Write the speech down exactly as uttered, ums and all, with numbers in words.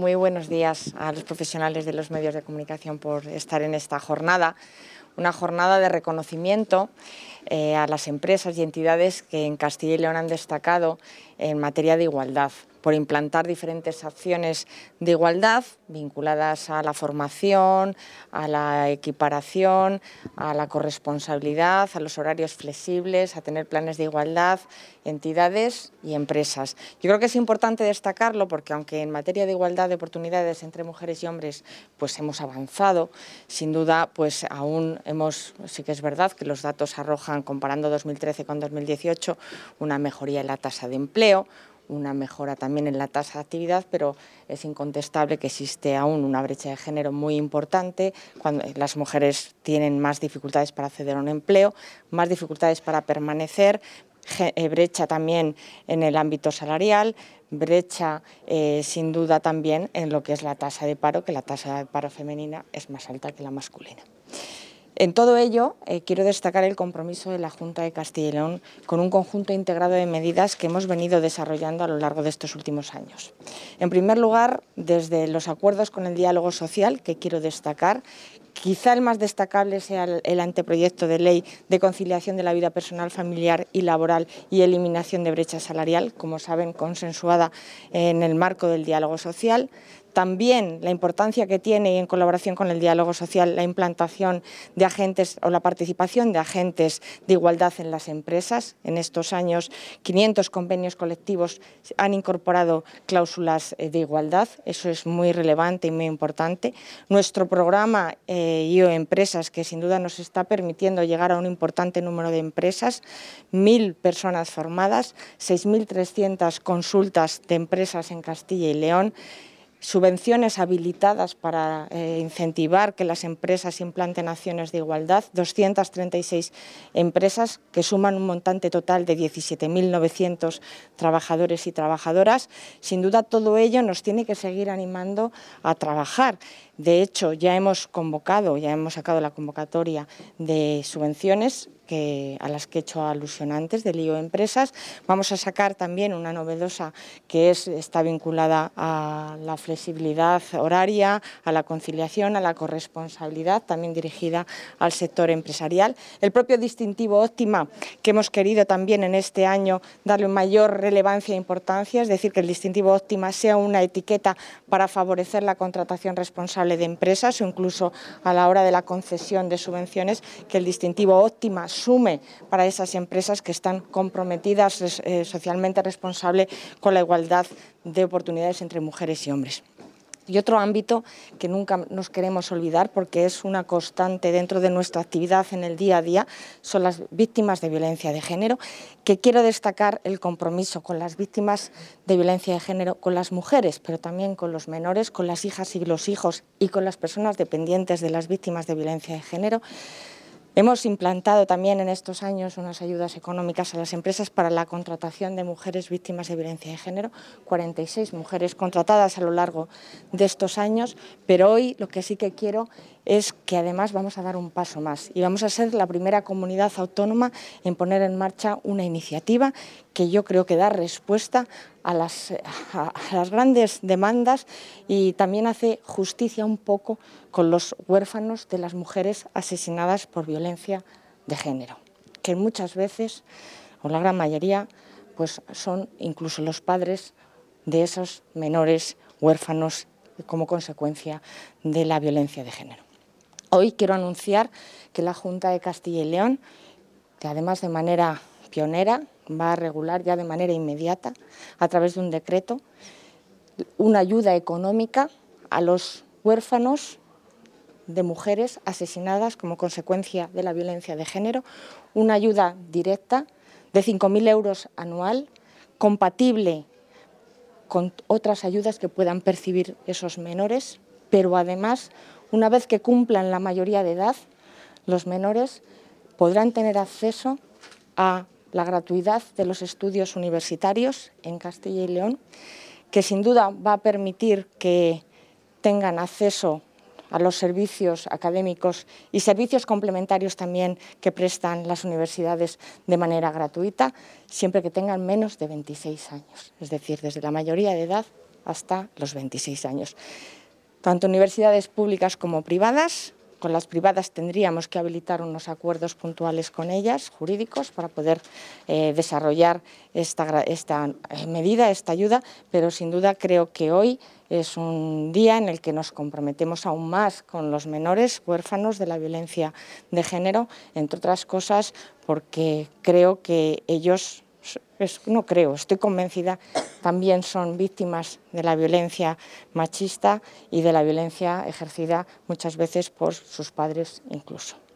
muy buenos días a los profesionales de los medios de comunicación por estar en esta jornada, una jornada de reconocimiento eh, a las empresas y entidades que en Castilla y León han destacado en materia de igualdad, por implantar diferentes acciones de igualdad vinculadas a la formación, a la equiparación, a la corresponsabilidad, a los horarios flexibles, a tener planes de igualdad, entidades y empresas. Yo creo que es importante destacarlo porque aunque en materia de igualdad de oportunidades entre mujeres y hombres pues hemos avanzado, sin duda pues aún hemos, sí que es verdad que los datos arrojan, comparando dos mil trece con dos mil dieciocho, una mejoría en la tasa de empleo, una mejora también en la tasa de actividad, pero es incontestable que existe aún una brecha de género muy importante, cuando las mujeres tienen más dificultades para acceder a un empleo, más dificultades para permanecer, brecha también en el ámbito salarial, brecha eh, sin duda también en lo que es la tasa de paro, que la tasa de paro femenina es más alta que la masculina. En todo ello, eh, quiero destacar el compromiso de la Junta de Castilla y León con un conjunto integrado de medidas que hemos venido desarrollando a lo largo de estos últimos años. En primer lugar, desde los acuerdos con el diálogo social, que quiero destacar, quizá el más destacable sea el, el anteproyecto de ley de conciliación de la vida personal, familiar y laboral y eliminación de brecha salarial, como saben, consensuada en el marco del diálogo social. También la importancia que tiene, en colaboración con el diálogo social, la implantación de agentes o la participación de agentes de igualdad en las empresas. En estos años, quinientos convenios colectivos han incorporado cláusulas de igualdad. Eso es muy relevante y muy importante. Nuestro programa eh, I O Empresas, que sin duda nos está permitiendo llegar a un importante número de empresas, mil personas formadas, seis mil trescientas consultas de empresas en Castilla y León, subvenciones habilitadas para eh, incentivar que las empresas implanten acciones de igualdad, doscientas treinta y seis empresas que suman un montante total de diecisiete mil novecientos trabajadores y trabajadoras. Sin duda todo ello nos tiene que seguir animando a trabajar. De hecho, ya hemos convocado, ya hemos sacado la convocatoria de subvenciones que, a las que he hecho alusión antes, del I O Empresas. Vamos a sacar también una novedosa que es, está vinculada a la flexibilidad horaria, a la conciliación, a la corresponsabilidad, también dirigida al sector empresarial. El propio distintivo Óptima, que hemos querido también en este año darle mayor relevancia e importancia, es decir, que el distintivo Óptima sea una etiqueta para favorecer la contratación responsable de empresas o incluso a la hora de la concesión de subvenciones, que el distintivo Óptima sume para esas empresas que están comprometidas eh, socialmente responsables con la igualdad de oportunidades entre mujeres y hombres. Y otro ámbito que nunca nos queremos olvidar, porque es una constante dentro de nuestra actividad en el día a día, son las víctimas de violencia de género, que quiero destacar el compromiso con las víctimas de violencia de género, con las mujeres, pero también con los menores, con las hijas y los hijos y con las personas dependientes de las víctimas de violencia de género. Hemos implantado también en estos años unas ayudas económicas a las empresas para la contratación de mujeres víctimas de violencia de género, cuarenta y seis mujeres contratadas a lo largo de estos años, pero hoy lo que sí que quiero es que además vamos a dar un paso más y vamos a ser la primera comunidad autónoma en poner en marcha una iniciativa que yo creo que da respuesta a las, a, a las grandes demandas y también hace justicia un poco con los huérfanos de las mujeres asesinadas por violencia de género, que muchas veces, o la gran mayoría, pues son incluso los padres de esos menores huérfanos como consecuencia de la violencia de género. Hoy quiero anunciar que la Junta de Castilla y León, que además de manera pionera, va a regular ya de manera inmediata, a través de un decreto, una ayuda económica a los huérfanos de mujeres asesinadas como consecuencia de la violencia de género, una ayuda directa de cinco mil euros anual, compatible con otras ayudas que puedan percibir esos menores, pero además, una vez que cumplan la mayoría de edad, los menores podrán tener acceso a la gratuidad de los estudios universitarios en Castilla y León, que sin duda va a permitir que tengan acceso a los servicios académicos y servicios complementarios también que prestan las universidades de manera gratuita, siempre que tengan menos de veintiséis años, es decir, desde la mayoría de edad hasta los veintiséis años. Tanto universidades públicas como privadas. Con las privadas tendríamos que habilitar unos acuerdos puntuales con ellas, jurídicos, para poder eh, desarrollar esta, esta medida, esta ayuda, pero sin duda creo que hoy es un día en el que nos comprometemos aún más con los menores huérfanos de la violencia de género, entre otras cosas porque creo que ellos, no creo, estoy convencida, también son víctimas de la violencia machista y de la violencia ejercida muchas veces por sus padres incluso.